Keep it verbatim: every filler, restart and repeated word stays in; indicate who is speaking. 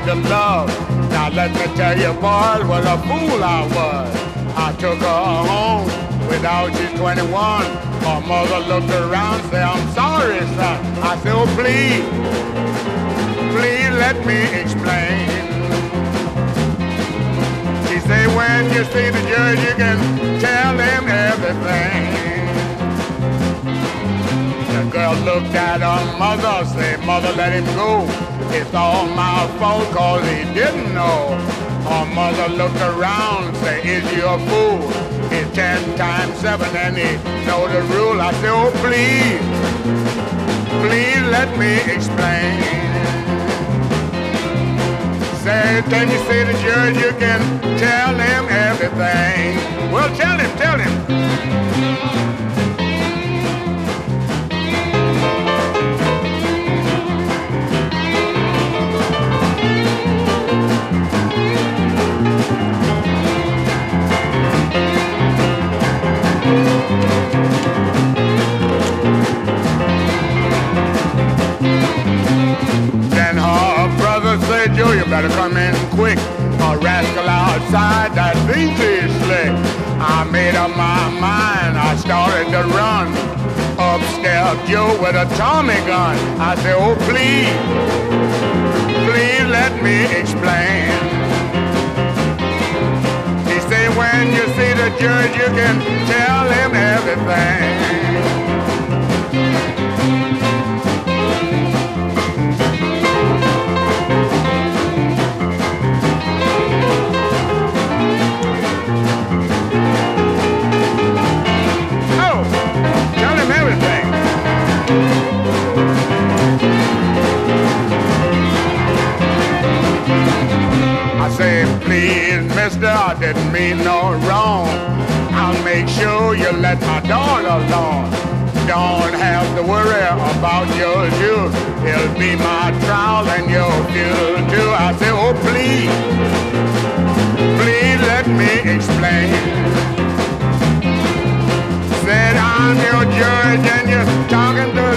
Speaker 1: to love. Now let me tell you, boys, what a fool I was. I took her home without she's twenty-one. Her mother looked around, said, I'm sorry, son. I said, oh, please, please let me explain. She said, when you see the judge, you can tell him everything. The girl looked at her mother, said, mother, let him go. It's all my fault cause he didn't know. Her mother looked around, said, is you a fool? It's ten times seven and he know the rule. I said, oh, please, please let me explain. Said, can you say the judge you can tell him everything? Well, tell him, tell him. Then her brother said, Joe, you better come in quick. A rascal outside that thinks he's slick. I made up my mind, I started to run. Upstairs Joe with a Tommy gun. I said, oh, please, please let me explain. He said, when you see the judge, you can tell him everything. I say, please, mister, I didn't mean no wrong. I'll make sure you let my daughter alone. Don't have to worry about your shoes. It'll be my trial and your fuel too. I say, oh, please, please let me explain. Said I'm your judge and you're talking to